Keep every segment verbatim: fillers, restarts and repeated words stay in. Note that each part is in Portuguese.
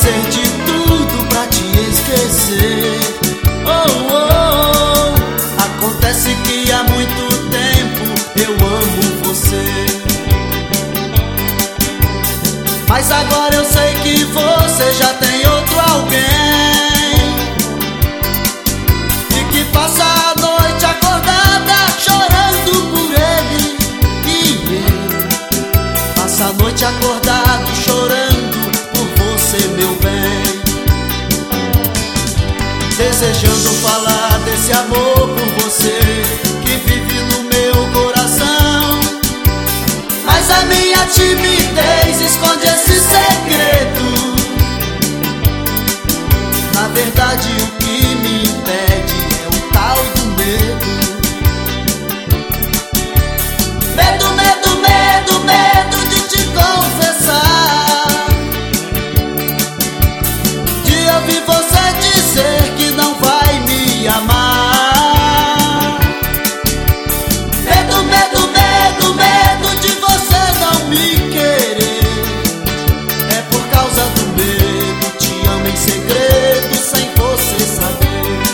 fazer de tudo pra te esquecer. Oh, oh, oh. Acontece que há muito tempo eu amo você, mas agora eu sei que você já tem outro alguém, e que passa a noite acordada chorando por ele. E eu passo a noite acordado chorando por você, meu bem, desejando falar desse amor por você que vive no meu coração. Mas a minha timidez esconde esse segredo. Na verdade, o que me impede é o tal do medo. Medo, medo, medo, medo de te confessar, de ouvir você dizer que não vai me amar. Medo, medo, medo, medo de você não me querer. É por causa do medo, te amo em segredo sem você saber.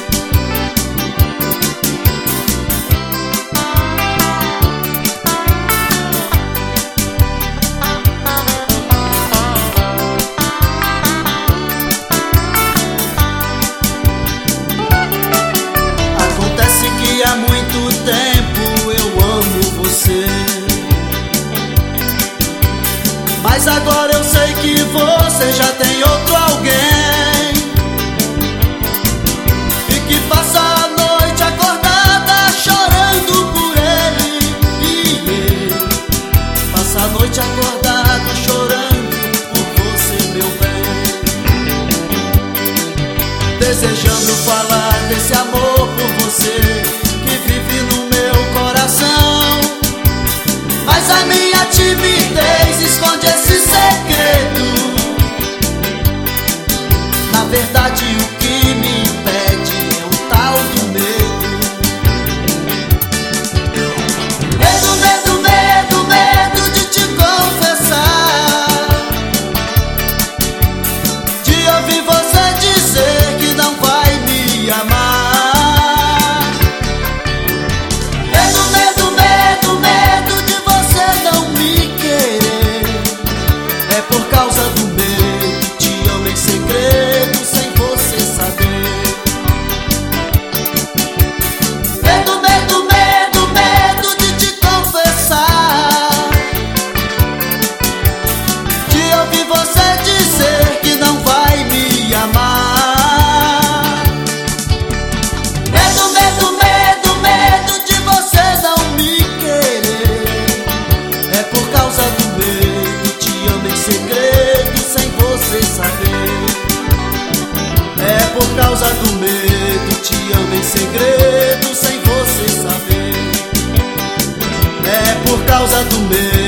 Acontece que há muito tempo eu amo você, mas agora eu sei que você já tem outro alguém, e que passa a noite acordada chorando por ele. E eu passo a noite acordado chorando por você, meu bem, desejando falar desse amor por você que vive no meu coração. Mas a minha timidez esconde esse segredo. Na verdade, o que me impede é o tal do medo. Medo, medo, medo, medo de te confessar, de ouvir você dizer que não vai me amar. Medo, medo, medo, medo de você não me querer. É por causa do medo, te amo em segredo sem você saber. Medo, medo, medo, medo de te confessar, de ouvir você dizer que não vai me amar. Medo, medo, medo, medo de você não me querer. É por causa do medo, te amo em segredo sem você saber. É por causa do medo, te amo em segredo sem você saber. É por causa do medo.